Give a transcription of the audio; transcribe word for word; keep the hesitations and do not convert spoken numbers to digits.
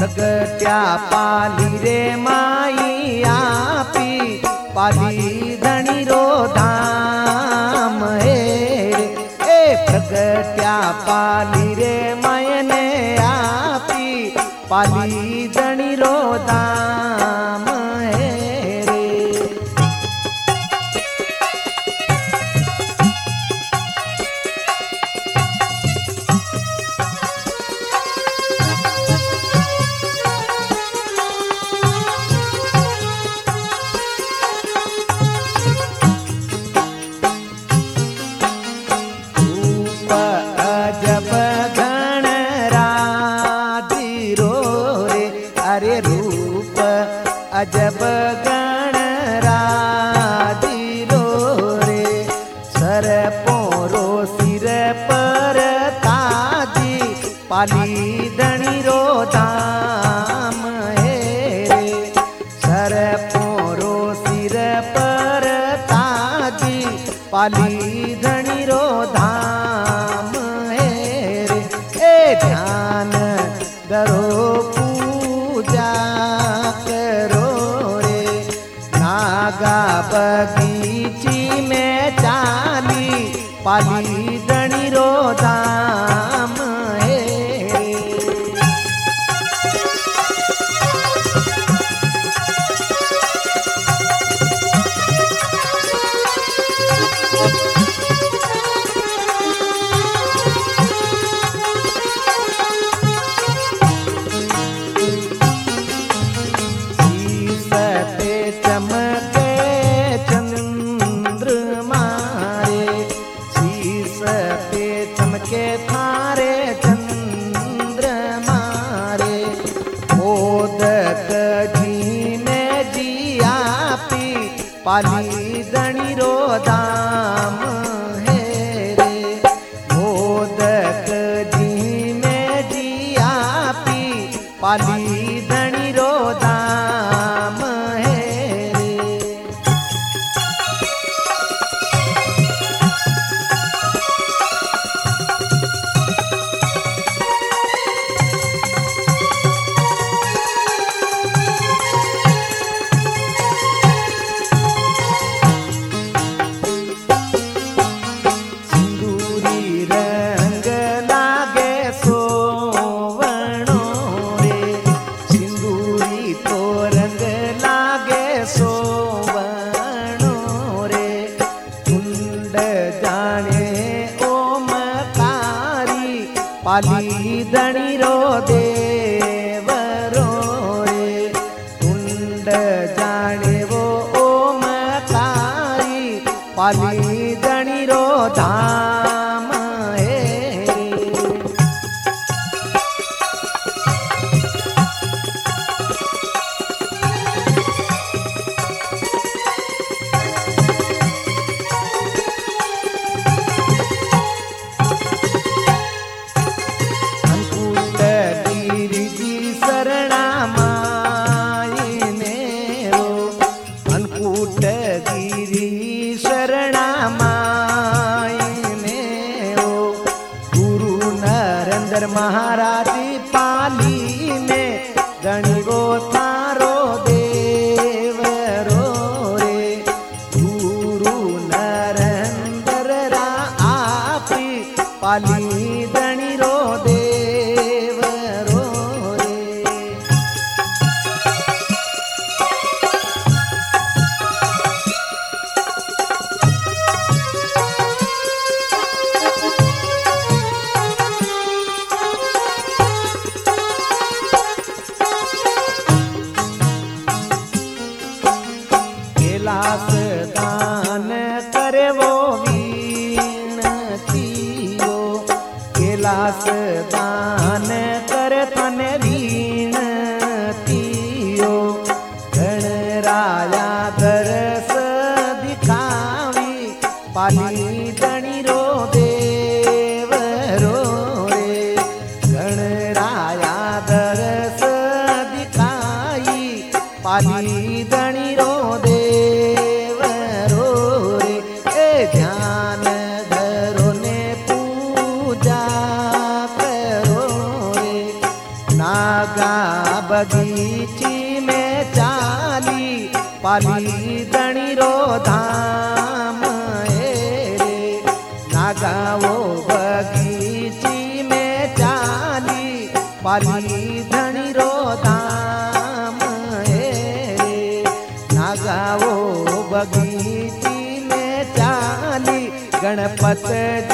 प्रगट्या पाली रे माई आपी पाली धणी रो धाम हे रे ए प्रगट्या पाली रे मायने आपी पाली धणी रो धाम हे रे। जब गण राजी रो रे अरे रूप अजब गण राजी रो रे सर पोरो सिर पर ताजी पाली धणी रो धाम हे रे सर पोरो सिर पर ताजी पाली धणी रो धाम ध्यान धरो पूजा करो रे नागा बगीची में चाली पाली धणी रो धाम हे चमके चंद्रमा रे शीस पे चमके थारे चंद्रमा रे मोदक जी में जिया पी पाली धणी रो धाम हे रे मोदक जी में जिया पी पाली धणी रो धाम पाली धणी रो देव रो रे कुंड जाने वो ओमकारी पाली धणी रो धाम हे महाराजी पाली में धणी रो थारो देव रो रे गुरु नरेंद्र रा आपी पाली धणी रो देव रो रे कैलास दान करे वो वीणतियो कैलास दान करे तने वीणतियो गणराया दरस दिखावी पाली धणी रो देव रो रे गणराया दरस दिखाई पाली धणी रो देव रो रे ए ध्यान धरो ने पूजा करो रे नागा बगीची में चाली पाली धनी रो धाम रे नागा वो बगीची में चाली पाली धनी रो धाम रे नागा वो बगीची में चाली गणपत